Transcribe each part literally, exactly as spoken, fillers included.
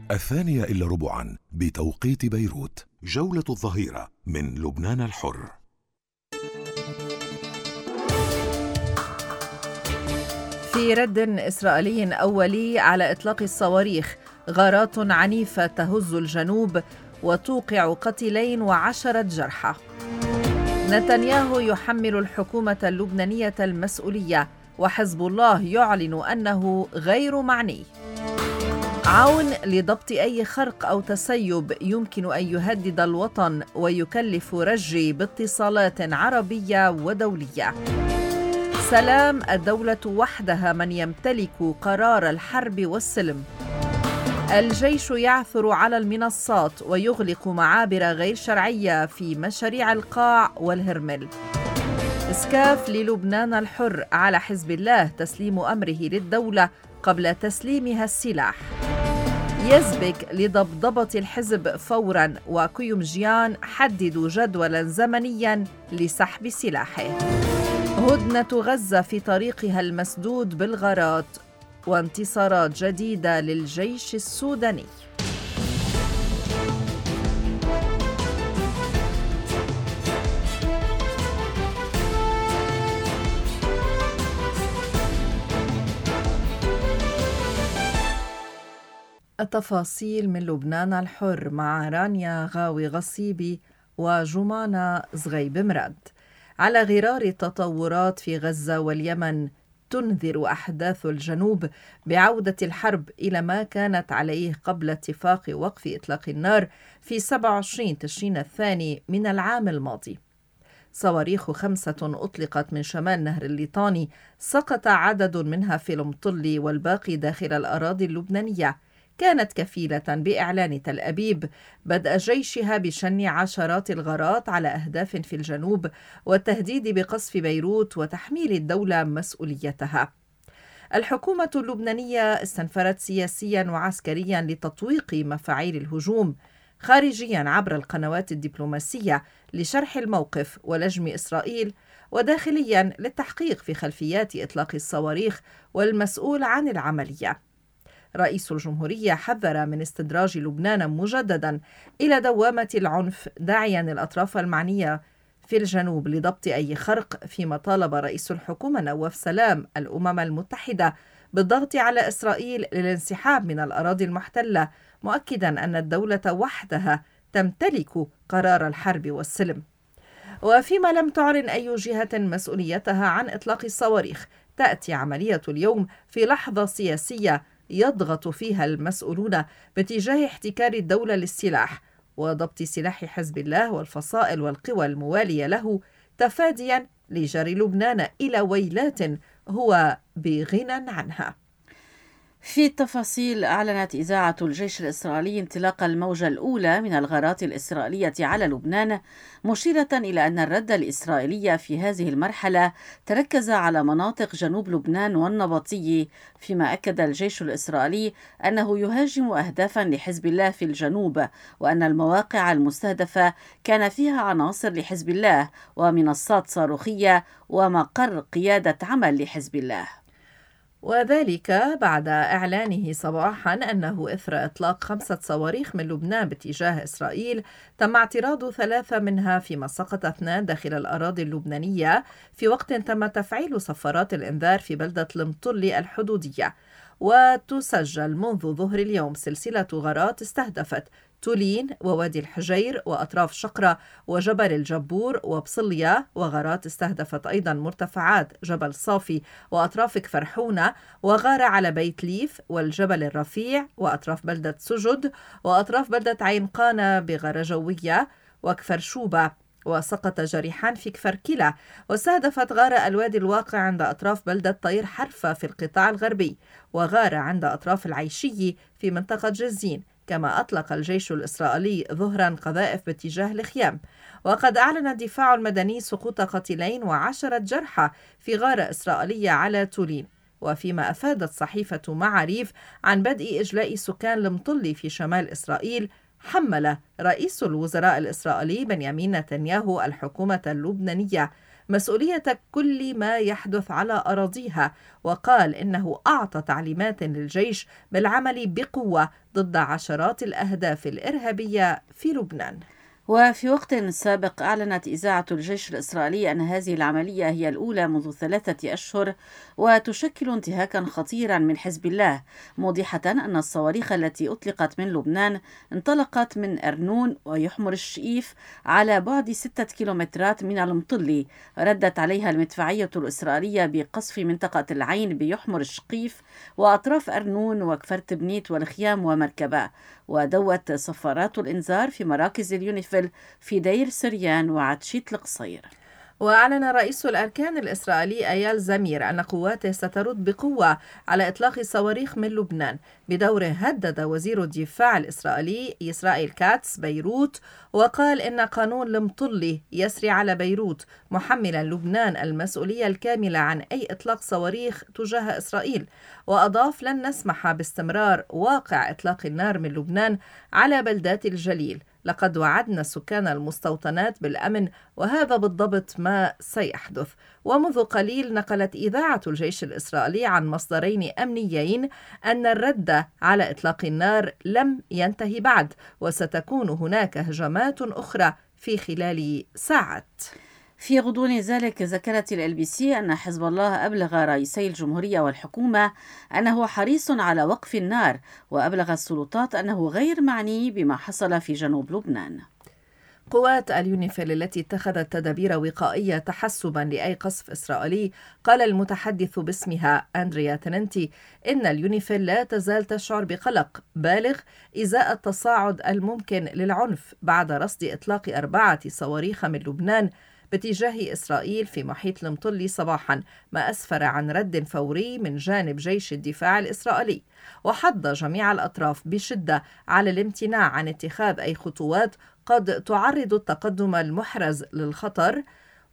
الثانية إلا ربعا بتوقيت بيروت. جولة الظهيرة من لبنان الحر. في رد إسرائيلي أولي على إطلاق الصواريخ، غارات عنيفة تهز الجنوب وتوقع قتيلين وعشرة جرحى. نتنياهو يحمل الحكومة اللبنانية المسؤولية، وحزب الله يعلن أنه غير معني. عون لضبط أي خرق أو تسيب يمكن أن يهدد الوطن ويكلف رجي باتصالات عربية ودولية. سلام، الدولة وحدها من يمتلك قرار الحرب والسلم. الجيش يعثر على المنصات ويغلق معابر غير شرعية في مشاريع القاع والهرمل. إسكاف للبنان الحر على حزب الله تسليم أمره للدولة قبل تسليمها السلاح. يزبك لضبضبة الحزب فوراً، وكيومجيان حددوا جدولاً زمنياً لسحب سلاحه. هدنة غزة في طريقها المسدود بالغارات، وانتصارات جديدة للجيش السوداني. التفاصيل من لبنان الحر مع رانيا غاوي غصيبي وجمانة زغيب مراد. على غرار التطورات في غزة واليمن، تنذر أحداث الجنوب بعودة الحرب إلى ما كانت عليه قبل اتفاق وقف إطلاق النار في سبعة وعشرين تشرين الثاني من العام الماضي. صواريخ خمسة أطلقت من شمال نهر الليطاني، سقط عدد منها في المطل والباقي داخل الأراضي اللبنانية. كانت كفيلة بإعلان تل أبيب بدء جيشها بشن عشرات الغارات على أهداف في الجنوب والتهديد بقصف بيروت وتحميل الدولة مسؤوليتها. الحكومة اللبنانية استنفرت سياسيا وعسكريا لتطويق مفاعيل الهجوم، خارجيا عبر القنوات الدبلوماسية لشرح الموقف ولجم إسرائيل، وداخليا للتحقيق في خلفيات إطلاق الصواريخ والمسؤول عن العملية. رئيس الجمهورية حذر من استدراج لبنان مجددا إلى دوامة العنف، داعيا الأطراف المعنية في الجنوب لضبط أي خرق، فيما طالب رئيس الحكومة نواف سلام الأمم المتحدة بالضغط على إسرائيل للانسحاب من الأراضي المحتلة، مؤكدا أن الدولة وحدها تمتلك قرار الحرب والسلم. وفيما لم تعلن أي جهة مسؤوليتها عن إطلاق الصواريخ، تأتي عملية اليوم في لحظة سياسية يضغط فيها المسؤولون باتجاه احتكار الدولة للسلاح وضبط سلاح حزب الله والفصائل والقوى الموالية له، تفاديا لجري لبنان إلى ويلات هو بغنى عنها. في التفاصيل، أعلنت إذاعة الجيش الإسرائيلي انطلاق الموجة الأولى من الغارات الإسرائيلية على لبنان، مشيرة إلى أن الرد الإسرائيلي في هذه المرحلة تركز على مناطق جنوب لبنان والنبطية، فيما أكد الجيش الإسرائيلي أنه يهاجم أهدافا لحزب الله في الجنوب، وأن المواقع المستهدفة كان فيها عناصر لحزب الله ومنصات صاروخية ومقر قيادة عمل لحزب الله. وذلك بعد إعلانه صباحا أنه إثر إطلاق خمسة صواريخ من لبنان باتجاه إسرائيل تم اعتراض ثلاثة منها، فيما سقط اثنان داخل الأراضي اللبنانية، في وقت تم تفعيل صفارات الإنذار في بلدة المطل الحدودية. وتسجل منذ ظهر اليوم سلسلة غارات استهدفت تولين ووادي الحجير وأطراف شقرة وجبل الجبور وبصلية، وغارات استهدفت أيضا مرتفعات جبل صافي وأطراف كفرحونة، وغارة على بيت ليف والجبل الرفيع وأطراف بلدة سجد وأطراف بلدة عين قانة بغارة جوية وكفر شوبة، وسقط جريحان في كفر كلا. واستهدفت غارة الوادي الواقع عند أطراف بلدة طير حرفة في القطاع الغربي، وغارة عند أطراف العيشي في منطقة جزين. كما أطلق الجيش الإسرائيلي ظهرا قذائف باتجاه الخيام. وقد أعلن الدفاع المدني سقوط قتيلين وعشرة جرحى في غارة إسرائيلية على تولين. وفيما أفادت صحيفة معاريف عن بدء إجلاء سكان المطل في شمال إسرائيل، حمل رئيس الوزراء الإسرائيلي بنيامين نتنياهو الحكومة اللبنانية مسؤولية كل ما يحدث على أراضيها، وقال إنه أعطى تعليمات للجيش بالعمل بقوة ضد عشرات الأهداف الإرهابية في لبنان. وفي وقت سابق أعلنت إذاعة الجيش الإسرائيلي أن هذه العملية هي الأولى منذ ثلاثة أشهر وتشكل انتهاكا خطيرا من حزب الله، موضحة أن الصواريخ التي أطلقت من لبنان انطلقت من أرنون ويحمر الشئيف على بعد ستة كيلومترات من المطلي. ردت عليها المدفعية الإسرائيلية بقصف منطقة العين بيحمر الشقيف وأطراف أرنون وكفرت بنيت والخيام ومركبة، ودوت صفارات الإنذار في مراكز اليونيفيل في دير سريان وعتشيت القصير. وأعلن رئيس الأركان الإسرائيلي أيال زمير أن قواته سترد بقوة على إطلاق صواريخ من لبنان. بدوره هدد وزير الدفاع الإسرائيلي إسرائيل كاتس بيروت، وقال إن قانون المطلي يسري على بيروت، محملا لبنان المسؤولية الكاملة عن أي إطلاق صواريخ تجاه إسرائيل. وأضاف: لن نسمح باستمرار واقع إطلاق النار من لبنان على بلدات الجليل، لقد وعدنا سكان المستوطنات بالأمن، وهذا بالضبط ما سيحدث. ومنذ قليل نقلت إذاعة الجيش الإسرائيلي عن مصدرين أمنيين أن الرد على إطلاق النار لم ينتهي بعد، وستكون هناك هجمات أخرى في خلال ساعات. في غضون ذلك ذكرت ال بي سي أن حزب الله أبلغ رئيسي الجمهورية والحكومة أنه حريص على وقف النار، وأبلغ السلطات أنه غير معني بما حصل في جنوب لبنان. قوات اليونيفيل التي اتخذت تدابير وقائية تحسبا لأي قصف إسرائيلي، قال المتحدث باسمها أندريا تننتي إن اليونيفيل لا تزال تشعر بقلق بالغ إزاء التصاعد الممكن للعنف بعد رصد إطلاق أربعة صواريخ من لبنان باتجاه إسرائيل في محيط المطلي صباحا، ما أسفر عن رد فوري من جانب جيش الدفاع الإسرائيلي. وحض جميع الأطراف بشدة على الامتناع عن اتخاذ أي خطوات قد تعرض التقدم المحرز للخطر،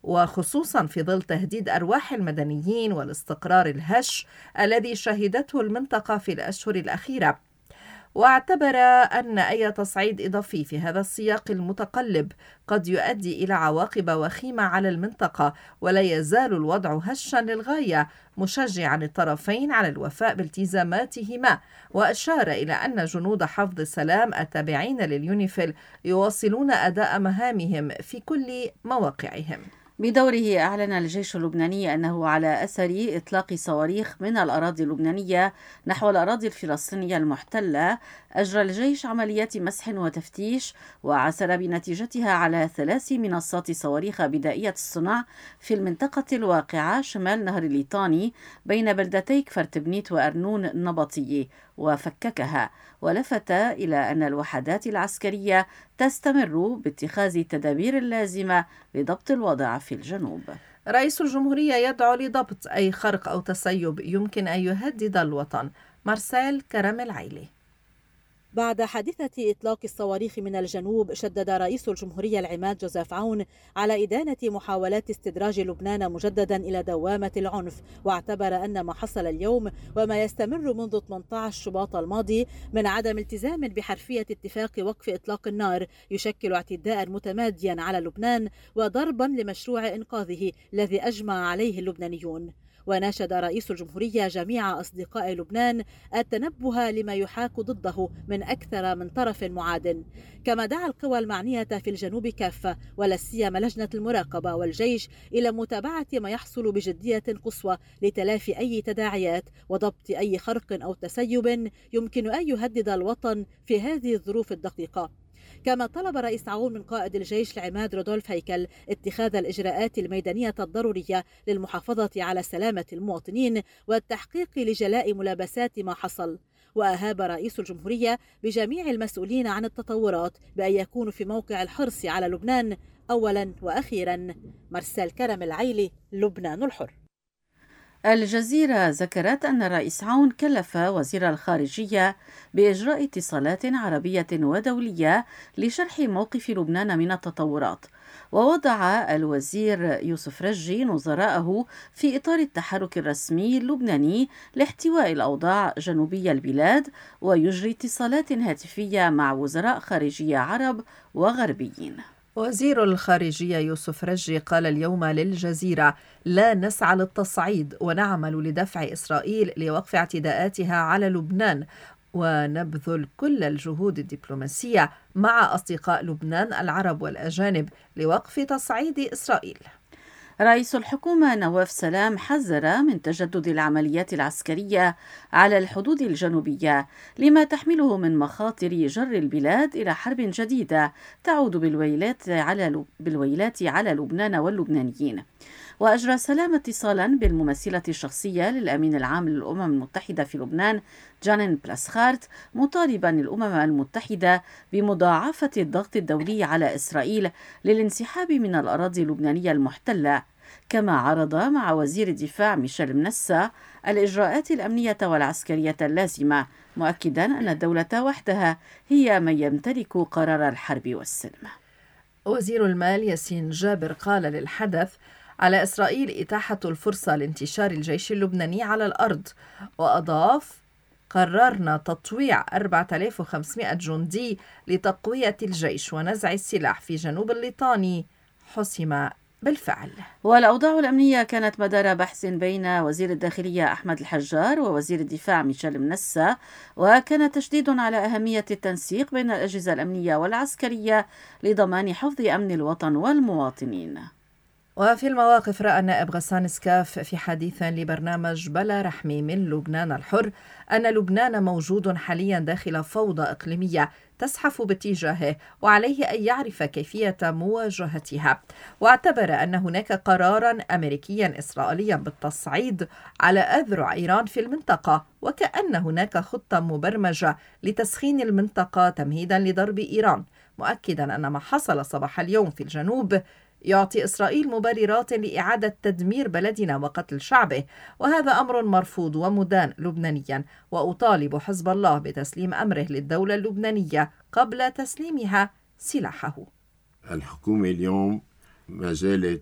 وخصوصا في ظل تهديد أرواح المدنيين والاستقرار الهش الذي شهدته المنطقة في الأشهر الأخيرة. واعتبر أن أي تصعيد إضافي في هذا السياق المتقلب قد يؤدي إلى عواقب وخيمة على المنطقة، ولا يزال الوضع هشا للغاية، مشجعا الطرفين على الوفاء بالتزاماتهما. وأشار إلى أن جنود حفظ السلام التابعين لليونيفيل يواصلون أداء مهامهم في كل مواقعهم. بدوره أعلن الجيش اللبناني أنه على أثر إطلاق صواريخ من الأراضي اللبنانية نحو الأراضي الفلسطينية المحتلة، أجرى الجيش عمليات مسح وتفتيش وعثر بنتيجتها على ثلاث منصات صواريخ بدائية الصنع في المنطقة الواقعة شمال نهر الليطاني بين بلدتي كفرت بنيت وأرنون النبطية وفككها. ولفت إلى أن الوحدات العسكرية تستمر باتخاذ التدابير اللازمة لضبط الوضع في الجنوب. رئيس الجمهورية يدعو لضبط أي خرق أو تسيب يمكن أن يهدد الوطن. مارسيل كرم العيلي. بعد حادثة إطلاق الصواريخ من الجنوب، شدد رئيس الجمهورية العماد جوزيف عون على إدانة محاولات استدراج لبنان مجددا إلى دوامة العنف، واعتبر أن ما حصل اليوم وما يستمر منذ ثمانية عشر شباط الماضي من عدم التزام بحرفية اتفاق وقف إطلاق النار يشكل اعتداء متماديا على لبنان وضربا لمشروع إنقاذه الذي أجمع عليه اللبنانيون. وناشد رئيس الجمهورية جميع أصدقاء لبنان التنبه لما يحاك ضده من أكثر من طرف معاد، كما دعا القوى المعنية في الجنوب كافة ولا سيما لجنة المراقبة والجيش إلى متابعة ما يحصل بجدية قصوى لتلافي أي تداعيات وضبط أي خرق أو تسيب يمكن أن يهدد الوطن في هذه الظروف الدقيقة. كما طلب رئيس عون من قائد الجيش العماد رودولف هيكل اتخاذ الإجراءات الميدانية الضرورية للمحافظة على سلامة المواطنين والتحقيق لجلاء ملابسات ما حصل. وأهاب رئيس الجمهورية بجميع المسؤولين عن التطورات بأن يكونوا في موقع الحرص على لبنان أولا وأخيرا. مارسيل كرم العيلي، لبنان الحر. الجزيرة ذكرت أن الرئيس عون كلف وزير الخارجية بإجراء اتصالات عربية ودولية لشرح موقف لبنان من التطورات، ووضع الوزير يوسف رجي نظراءه في إطار التحرك الرسمي اللبناني لاحتواء الأوضاع جنوبي البلاد، ويجري اتصالات هاتفية مع وزراء خارجية عرب وغربيين. وزير الخارجية يوسف رجي قال اليوم للجزيرة: لا نسعى للتصعيد ونعمل لدفع إسرائيل لوقف اعتداءاتها على لبنان، ونبذل كل الجهود الدبلوماسية مع أصدقاء لبنان العرب والأجانب لوقف تصعيد إسرائيل. رئيس الحكومة نواف سلام حذر من تجدد العمليات العسكرية على الحدود الجنوبية لما تحمله من مخاطر جر البلاد إلى حرب جديدة تعود بالويلات على بالويلات على لبنان واللبنانيين. وأجرى سلام اتصالا بالممثلة الشخصية للأمين العام للأمم المتحدة في لبنان جانين بلاسخارت، مطالبا الأمم المتحدة بمضاعفة الضغط الدولي على إسرائيل للانسحاب من الأراضي اللبنانية المحتلة. كما عرض مع وزير الدفاع ميشيل منسا الإجراءات الأمنية والعسكرية اللازمة، مؤكدا أن الدولة وحدها هي من يمتلك قرار الحرب والسلم. وزير المال ياسين جابر قال للحدث: على إسرائيل إتاحة الفرصة لانتشار الجيش اللبناني على الأرض. وأضاف: قررنا تطويع أربعة آلاف وخمسمائة جندي لتقوية الجيش ونزع السلاح في جنوب الليطاني حسم بالفعل. والأوضاع الأمنية كانت مدار بحث بين وزير الداخلية أحمد الحجار ووزير الدفاع ميشيل منسا، وكان تشديد على أهمية التنسيق بين الأجهزة الأمنية والعسكرية لضمان حفظ أمن الوطن والمواطنين. وفي المواقف، رأى النائب غسان سكاف في حديث لبرنامج بلا رحمي من لبنان الحر أن لبنان موجود حاليا داخل فوضى إقليمية تزحف باتجاهه، وعليه أن يعرف كيفية مواجهتها. واعتبر أن هناك قرارا أمريكيا إسرائيليا بالتصعيد على أذرع إيران في المنطقة، وكأن هناك خطة مبرمجة لتسخين المنطقة تمهيدا لضرب إيران، مؤكدا أن ما حصل صباح اليوم في الجنوب يعطي إسرائيل مبررات لإعادة تدمير بلدنا وقتل شعبه، وهذا أمر مرفوض ومدان لبنانيا. وأطالب حزب الله بتسليم أمره للدولة اللبنانية قبل تسليمها سلاحه. الحكومة اليوم ما زالت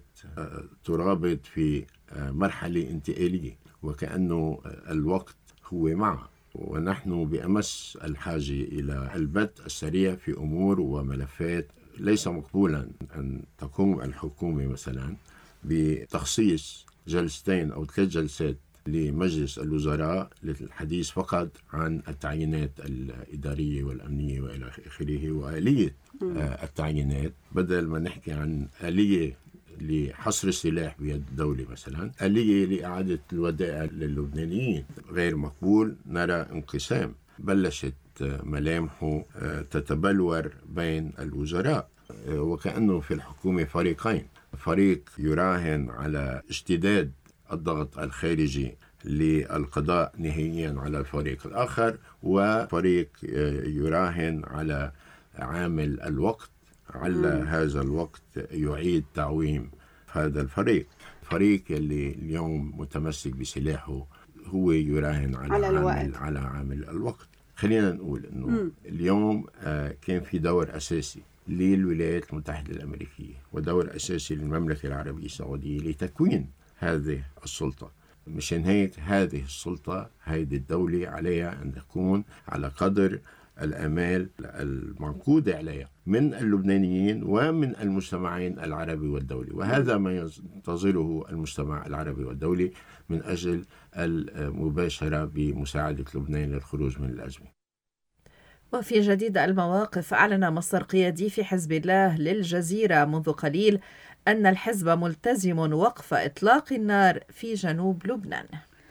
ترابط في مرحلة انتقالية، وكأنه الوقت هو معه، ونحن بأمس الحاجة إلى البدء السريع في أمور وملفات. ليس مقبولا أن تقوم الحكومة مثلا بتخصيص جلستين أو ثلاث جلسات لمجلس الوزراء للحديث فقط عن التعيينات الإدارية والأمنية وإلى آخره وآلية التعيينات، بدل ما نحكي عن آلية لحصر السلاح بيد الدولة مثلا، آلية لإعادة الودائع للبنانيين. غير مقبول نرى انقسام بلشت ملامحه تتبلور بين الوزراء، وكأنه في الحكومة فريقين: فريق يراهن على اشتداد الضغط الخارجي للقضاء نهائيا على الفريق الآخر، وفريق يراهن على عامل الوقت، على هذا الوقت يعيد تعويم هذا الفريق. فريق اللي اليوم متمسك بسلاحه هو يراهن على, على عامل على عامل الوقت. خلينا نقول أنه م. اليوم آه كان في دور أساسي للولايات المتحدة الأمريكية ودور أساسي للمملكة العربية السعودية لتكوين هذه السلطة. مشان هيك هذه السلطة، هذه الدولة عليها أن تكون على قدر الأمال المعقودة عليها من اللبنانيين ومن المجتمعين العربي والدولي، وهذا ما ينتظره المجتمع العربي والدولي من أجل المباشرة بمساعدة لبنان للخروج من الأزمة. وفي جديد المواقف، أعلن مصدر قيادي في حزب الله للجزيرة منذ قليل أن الحزب ملتزم وقف إطلاق النار في جنوب لبنان.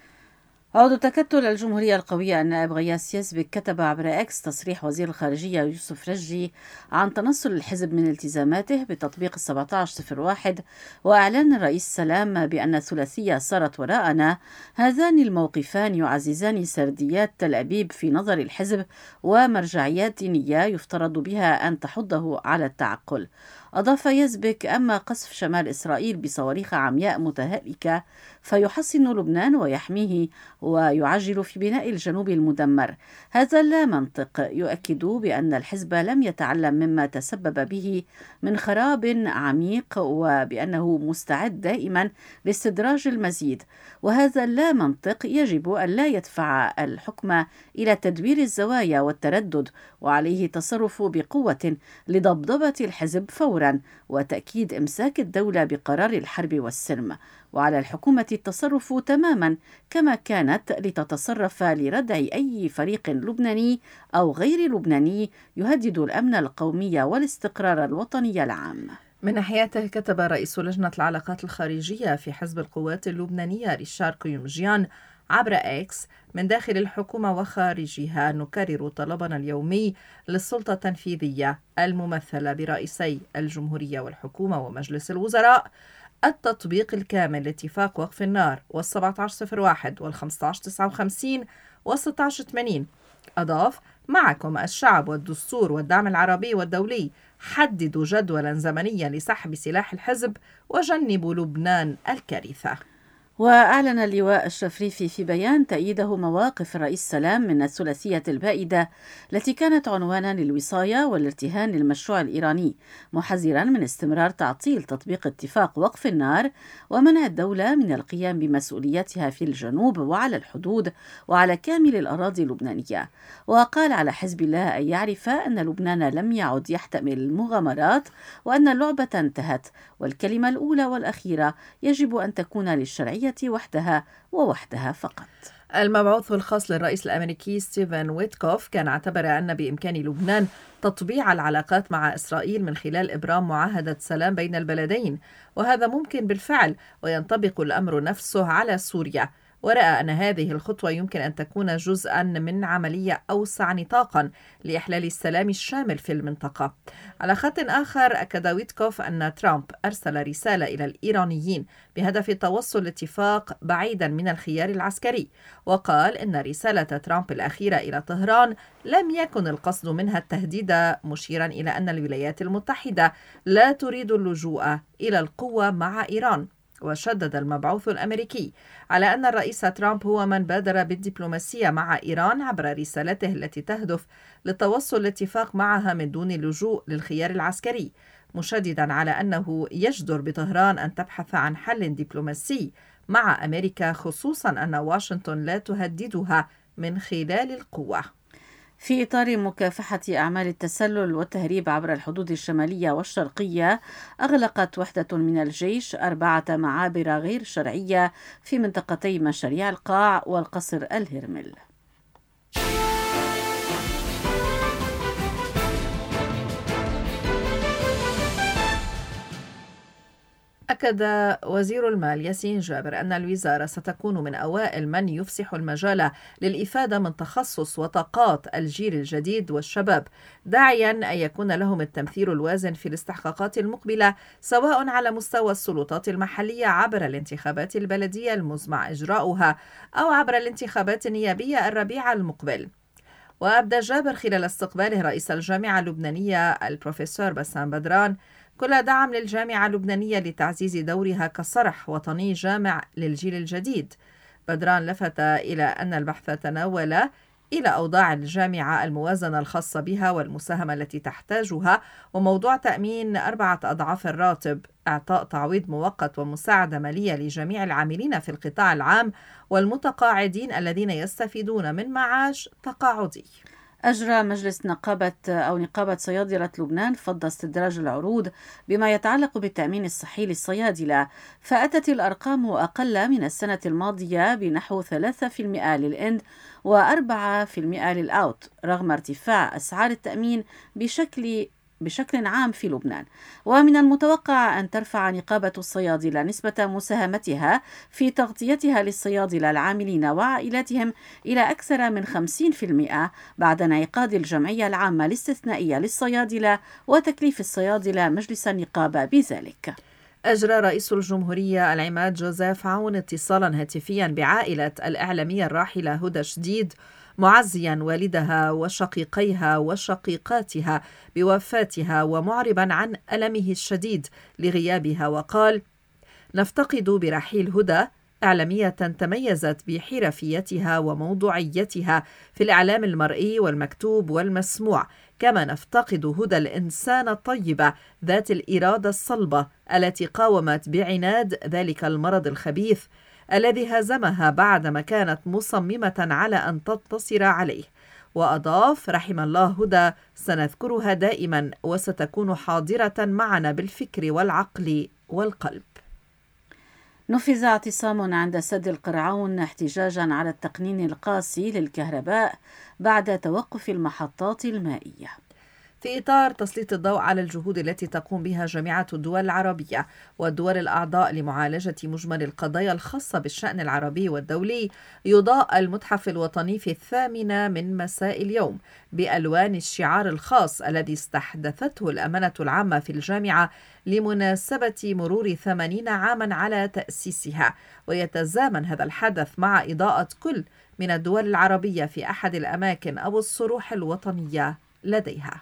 عضو تكتل الجمهورية القوية النائب غياث يزبك كتب عبر إكس تصريح وزير الخارجية يوسف رجي عن تنصل الحزب من التزاماته بتطبيق سبعة عشر صفر واحد، وإعلان الرئيس سلام بأن الثلاثية صارت وراءنا. هذان الموقفان يعززان سرديات تل أبيب في نظر الحزب ومرجعيات دينية يفترض بها أن تحضه على التعقل. أضاف يزبك: أما قصف شمال إسرائيل بصواريخ عمياء متهالكة فيحصن لبنان ويحميه ويعجل في بناء الجنوب المدمر. هذا لا منطق، يؤكد بأن الحزب لم يتعلم مما تسبب به من خراب عميق، وبأنه مستعد دائما لاستدراج المزيد. وهذا لا منطق يجب أن لا يدفع الحكم إلى تدوير الزوايا والتردد، وعليه التصرف بقوة لضبضبة الحزب فورا فورا وتأكيد إمساك الدولة بقرار الحرب والسلم، وعلى الحكومة التصرف تماما كما كانت لتتصرف لردع أي فريق لبناني أو غير لبناني يهدد الأمن القومي والاستقرار الوطني العام. من ناحيته كتب رئيس لجنة العلاقات الخارجية في حزب القوات اللبنانية ريشار كيومجيان عبر إكس: من داخل الحكومة وخارجها نكرر طلبنا اليومي للسلطة التنفيذية الممثلة برئيسي الجمهورية والحكومة ومجلس الوزراء التطبيق الكامل لاتفاق وقف النار والسبعة عشر صفر واحد والخمسة عشر تسعة وخمسين والستة عشر ثمانين. أضاف: معكم الشعب والدستور والدعم العربي والدولي، حددوا جدولا زمنيا لسحب سلاح الحزب وجنبوا لبنان الكارثة. وأعلن اللواء الشفريفي في بيان تأييده مواقف الرئيس سلام من الثلاثية البائدة التي كانت عنوانا للوصاية والارتهان للمشروع الإيراني، محذرا من استمرار تعطيل تطبيق اتفاق وقف النار ومنع الدولة من القيام بمسؤولياتها في الجنوب وعلى الحدود وعلى كامل الأراضي اللبنانية. وقال على حزب الله أن يعرف أن لبنان لم يعد يحتمل المغامرات وأن اللعبة انتهت، والكلمة الأولى والأخيرة يجب أن تكون للشرعية وحدها ووحدها فقط. المبعوث الخاص للرئيس الأمريكي ستيفن ويتكوف كان اعتبر أن بإمكان لبنان تطبيع العلاقات مع إسرائيل من خلال إبرام معاهدة سلام بين البلدين، وهذا ممكن بالفعل وينطبق الأمر نفسه على سوريا، ورأى أن هذه الخطوة يمكن أن تكون جزءا من عملية أوسع نطاقا لإحلال السلام الشامل في المنطقة. على خط آخر أكد ويتكوف أن ترامب أرسل رسالة إلى الإيرانيين بهدف توصل لاتفاق بعيدا من الخيار العسكري، وقال إن رسالة ترامب الأخيرة إلى طهران لم يكن القصد منها التهديد، مشيرا إلى أن الولايات المتحدة لا تريد اللجوء إلى القوة مع إيران. وشدد المبعوث الأمريكي على أن الرئيس ترامب هو من بادر بالدبلوماسية مع إيران عبر رسالته التي تهدف للتوصل لاتفاق معها من دون اللجوء للخيار العسكري، مشددا على أنه يجدر بطهران أن تبحث عن حل دبلوماسي مع أمريكا، خصوصا أن واشنطن لا تهددها من خلال القوة. في إطار مكافحة أعمال التسلل والتهريب عبر الحدود الشمالية والشرقية، أغلقت وحدة من الجيش أربعة معابر غير شرعية في منطقتي مشاريع القاع والقصر الهرمل. أكد وزير المال ياسين جابر أن الوزارة ستكون من أوائل من يفسح المجال للإفادة من تخصص وطاقات الجيل الجديد والشباب، داعيا أن يكون لهم التمثيل الوازن في الاستحقاقات المقبلة سواء على مستوى السلطات المحلية عبر الانتخابات البلدية المزمع إجراؤها أو عبر الانتخابات النيابية الربيع المقبل. وأبدى جابر خلال استقباله رئيس الجامعة اللبنانية البروفيسور بسام بدران كل دعم للجامعة اللبنانية لتعزيز دورها كصرح وطني جامع للجيل الجديد. بدران لفت إلى أن البحث تناول إلى أوضاع الجامعة الموازنة الخاصة بها والمساهمة التي تحتاجها، وموضوع تأمين أربعة أضعاف الراتب، إعطاء تعويض مؤقت ومساعدة مالية لجميع العاملين في القطاع العام والمتقاعدين الذين يستفيدون من معاش تقاعدي. أجرى مجلس نقابة أو نقابة صيادلة لبنان فض استدراج العروض بما يتعلق بالتأمين الصحي للصيادلة، فأتت الأرقام أقل من السنة الماضية بنحو ثلاثة بالمئة للإند وأربعة بالمئة للأوت، رغم ارتفاع أسعار التأمين بشكل بشكل عام في لبنان. ومن المتوقع أن ترفع نقابة الصيادلة نسبة مساهمتها في تغطيتها للصيادلة العاملين وعائلاتهم إلى أكثر من خمسين بالمئة بعد انعقاد الجمعية العامة الاستثنائية للصيادلة وتكليف الصيادلة مجلس النقابة بذلك. أجرى رئيس الجمهورية العماد جوزيف عون اتصالا هاتفيا بعائلة الإعلامية الراحلة هدى شديد، معزيا والدها وشقيقيها وشقيقاتها بوفاتها ومعربا عن ألمه الشديد لغيابها، وقال: نفتقد برحيل هدى إعلامية تميزت بحرفيتها وموضوعيتها في الإعلام المرئي والمكتوب والمسموع، كما نفتقد هدى الإنسان الطيبة ذات الإرادة الصلبة التي قاومت بعناد ذلك المرض الخبيث الذي هزمها بعدما كانت مصممة على أن تنتصر عليه. وأضاف: رحم الله هدى، سنذكرها دائما وستكون حاضرة معنا بالفكر والعقل والقلب. نفذ اعتصام عند سد القرعون احتجاجا على التقنين القاسي للكهرباء بعد توقف المحطات المائية. في إطار تسليط الضوء على الجهود التي تقوم بها جامعة الدول العربية والدول الأعضاء لمعالجة مجمل القضايا الخاصة بالشأن العربي والدولي، يضاء المتحف الوطني في الثامنة من مساء اليوم بألوان الشعار الخاص الذي استحدثته الأمانة العامة في الجامعة لمناسبة مرور ثمانين عاما على تأسيسها، ويتزامن هذا الحدث مع إضاءة كل من الدول العربية في أحد الأماكن أو الصروح الوطنية لديها.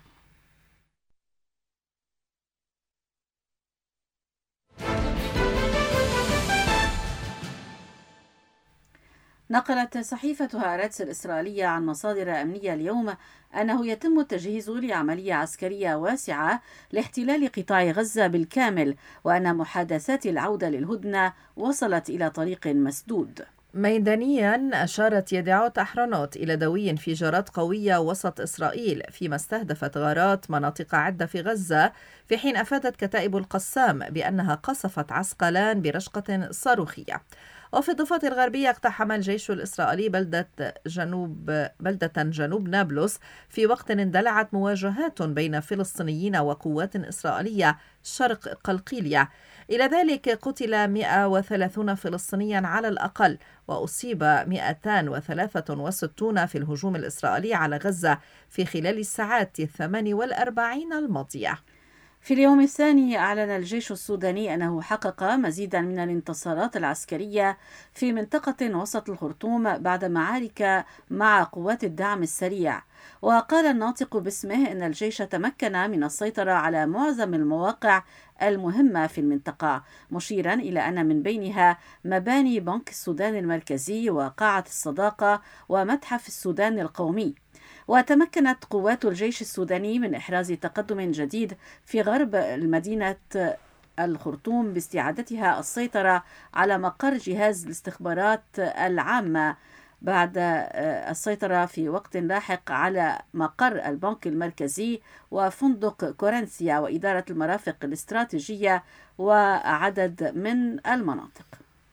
نقلت صحيفة هآرتس الإسرائيلية عن مصادر أمنية اليوم أنه يتم التجهيز لعملية عسكرية واسعة لاحتلال قطاع غزة بالكامل، وأن محادثات العودة للهدنة وصلت إلى طريق مسدود. ميدانيا أشارت يدعوت أحرنوت إلى دوي انفجارات قوية وسط إسرائيل فيما استهدفت غارات مناطق عدة في غزة، في حين أفادت كتائب القسام بأنها قصفت عسقلان برشقة صاروخية. وفي الضفة الغربية اقتحم الجيش الإسرائيلي بلدة جنوب بلدة جنوب نابلس في وقت اندلعت مواجهات بين فلسطينيين وقوات إسرائيلية شرق قلقيلية. إلى ذلك قتل مئة وثلاثين فلسطينيا على الأقل، وأصيب مئتين وثلاثة وستون في الهجوم الإسرائيلي على غزة في خلال الساعات الثمان والأربعين الماضية. في اليوم الثاني أعلن الجيش السوداني أنه حقق مزيدا من الانتصارات العسكرية في منطقة وسط الخرطوم بعد معارك مع قوات الدعم السريع. وقال الناطق باسمه أن الجيش تمكن من السيطرة على معظم المواقع المهمة في المنطقة، مشيرا إلى أن من بينها مباني بنك السودان المركزي وقاعة الصداقة ومتحف السودان القومي. وتمكنت قوات الجيش السوداني من إحراز تقدم جديد في غرب المدينة الخرطوم باستعادتها السيطرة على مقر جهاز الاستخبارات العامة بعد السيطرة في وقت لاحق على مقر البنك المركزي وفندق كورنسيا وإدارة المرافق الاستراتيجية وعدد من المناطق.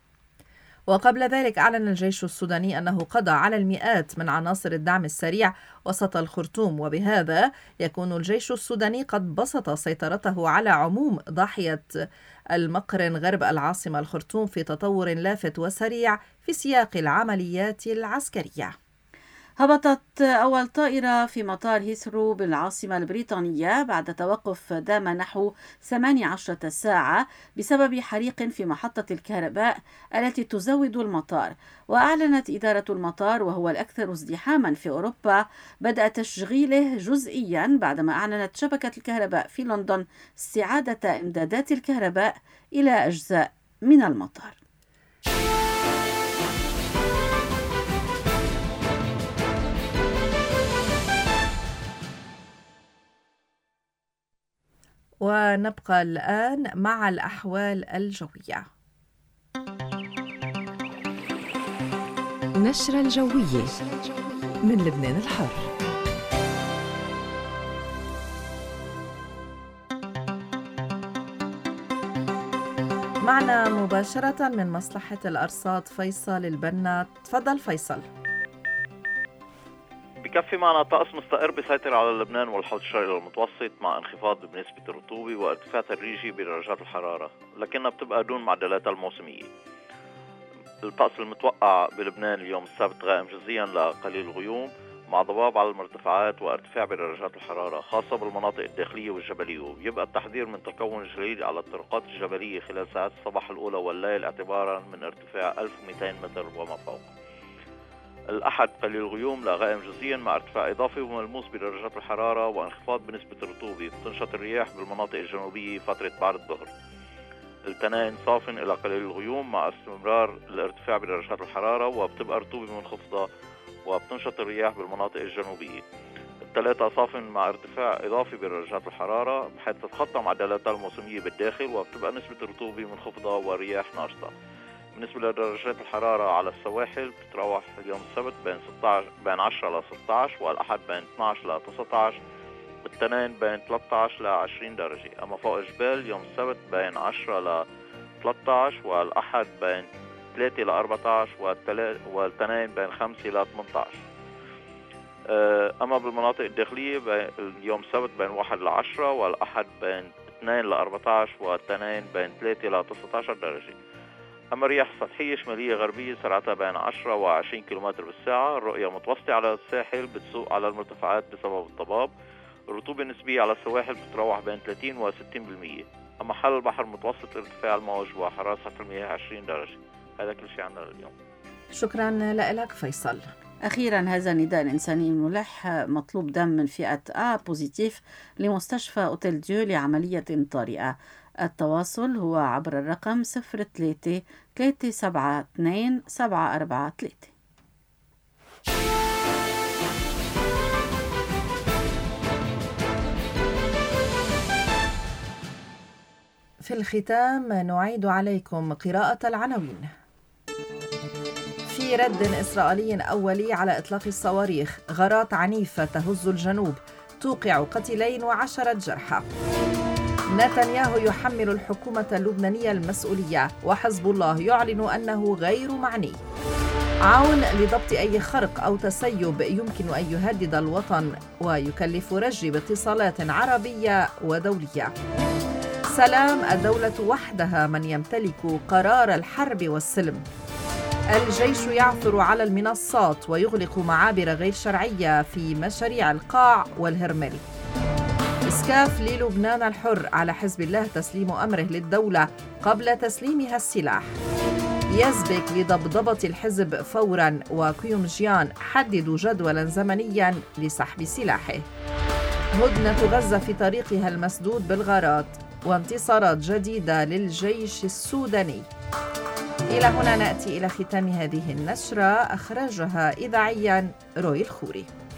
وقبل ذلك أعلن الجيش السوداني أنه قضى على المئات من عناصر الدعم السريع وسط الخرطوم، وبهذا يكون الجيش السوداني قد بسط سيطرته على عموم ضاحية المقرن غرب العاصمة الخرطوم في تطور لافت وسريع في سياق العمليات العسكرية. هبطت أول طائرة في مطار هيثرو بالعاصمة البريطانية بعد توقف دام نحو ثمانية عشر ساعة بسبب حريق في محطة الكهرباء التي تزود المطار. وأعلنت إدارة المطار، وهو الأكثر ازدحاما في أوروبا، بدء تشغيله جزئيا بعدما أعلنت شبكة الكهرباء في لندن استعادة إمدادات الكهرباء إلى أجزاء من المطار. ونبقى الآن مع الأحوال الجوية. نشرة الجوية من لبنان الحر. معنا مباشرة من مصلحة الأرصاد فيصل البنا. تفضل فيصل. بكفي معنا طقس مستقر بيسيطر على لبنان والحوض الشرقي المتوسط مع انخفاض بنسبة الرطوبة وارتفاع تدريجي بدرجات الحرارة، لكنها بتبقى دون معدلاتها الموسمية. الطقس المتوقع بلبنان اليوم السبت غائم جزئيا لقليل غيوم مع ضباب على المرتفعات وارتفاع بدرجات الحرارة خاصة بالمناطق الداخلية والجبلية، ويبقى التحذير من تكون جليد على الطرقات الجبلية خلال ساعات الصباح الأولى والليل اعتبارا من ارتفاع ألف ومئتين متر وما فوق. الأحد قليل غيوم لغائم جزئيا مع ارتفاع إضافي وملموس بدرجات الحرارة وانخفاض بنسبة الرطوبة. بتنشط الرياح بالمناطق الجنوبية فترة بعد الظهر. الاثنين صاف إلى قليل الغيوم مع استمرار الارتفاع بدرجات الحرارة وبتبقى رطوبة منخفضة وبتنشط الرياح بالمناطق الجنوبية. الثلاثة صاف مع ارتفاع إضافي بدرجات الحرارة بحيث تتخطى معدلاتها الموسمية بالداخل وبتبقى نسبة الرطوبة منخفضة والرياح ناشطة. بالنسبة لدرجات الحرارة على السواحل بتتراوح اليوم السبت بين ستة عشر بين عشرة ل ستة عشر، والأحد بين اثني عشر ل تسعة عشر، والاثنين بين ثلاثة عشر ل عشرين درجة. أما فوق الجبال يوم السبت بين عشرة ل ثلاثة عشر، والأحد بين ثلاثة ل أربعة عشر، والاثنين بين خمسة ل ثمانية عشر. أما بالمناطق الداخلية اليوم السبت بين واحد ل عشرة، والأحد بين اثنين ل أربعة عشر، والاثنين بين ثلاثة ل تسعة عشر درجة. أما رياح سطحية شمالية غربية سرعتها بين عشرة و عشرين كيلومتر بالساعة. الرؤية متوسطة على الساحل، بتسوق على المرتفعات بسبب الضباب. الرطوبة النسبية على السواحل بتتراوح بين ثلاثين و ستين بالمئة. أما حل البحر متوسط ارتفاع الموج وحرارة سطح المياه عشرين درجة. هذا كل شيء عنا اليوم. شكرا لك فيصل. أخيرا هذا النداء الإنساني ملح، مطلوب دم من فئة A بوزيتيف لمستشفى أوتيل ديو لعملية طارئة. التواصل هو عبر الرقم صفر ثلاثة ثلاثة سبعة اثنين سبعة أربعة ثلاثة. في الختام نعيد عليكم قراءة العناوين. في رد إسرائيلي أولي على إطلاق الصواريخ، غارات عنيفة تهز الجنوب توقع قتيلين وعشرة جرحى. نتنياهو يحمل الحكومة اللبنانية المسؤولية، وحزب الله يعلن أنه غير معني. عون لضبط أي خرق أو تسيب يمكن أن يهدد الوطن ويكلف رجي باتصالات عربية ودولية. سلام، الدولة وحدها من يمتلك قرار الحرب والسلم. الجيش يعثر على المنصات ويغلق معابر غير شرعية في مشاريع القاع والهرمل. إسكاف للبنان الحر، على حزب الله تسليم أمره للدولة قبل تسليمها السلاح. يزبك لضبضبة الحزب فوراً، وكيومجيان حددوا جدولاً زمنياً لسحب سلاحه. هدنة غزة في طريقها المسدود بالغارات، وانتصارات جديدة للجيش السوداني. إلى هنا نأتي إلى ختام هذه النشرة، أخرجها إذاعياً روي الخوري.